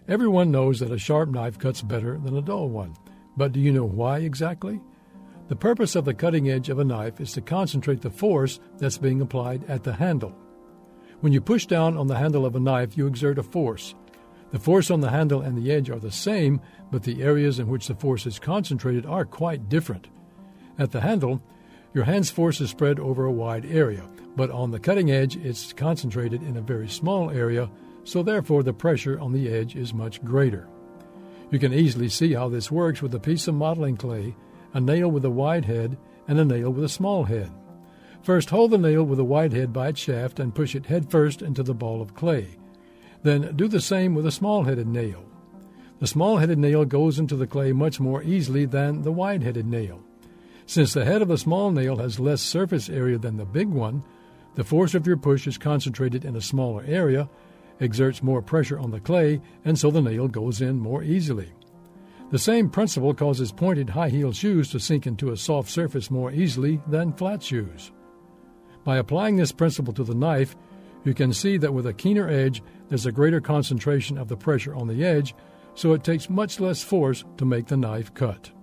Everyone knows that a sharp knife cuts better than a dull one, but do you know why exactly? The purpose of the cutting edge of a knife is to concentrate the force that's being applied at the handle. When you push down on the handle of a knife, you exert a force. The force on the handle and the edge are the same, but the areas in which the force is concentrated are quite different. At the handle, your hand's force is spread over a wide area, but on the cutting edge, it's concentrated in a very small area, so therefore the pressure on the edge is much greater. You can easily see how this works with a piece of modeling clay, a nail with a wide head, and a nail with a small head. First, hold the nail with a wide head by its shaft and push it head first into the ball of clay. Then do the same with a small-headed nail. The small-headed nail goes into the clay much more easily than the wide-headed nail. Since the head of the small nail has less surface area than the big one, the force of your push is concentrated in a smaller area, exerts more pressure on the clay, and so the nail goes in more easily. The same principle causes pointed high-heeled shoes to sink into a soft surface more easily than flat shoes. By applying this principle to the knife, you can see that with a keener edge, there's a greater concentration of the pressure on the edge, so it takes much less force to make the knife cut.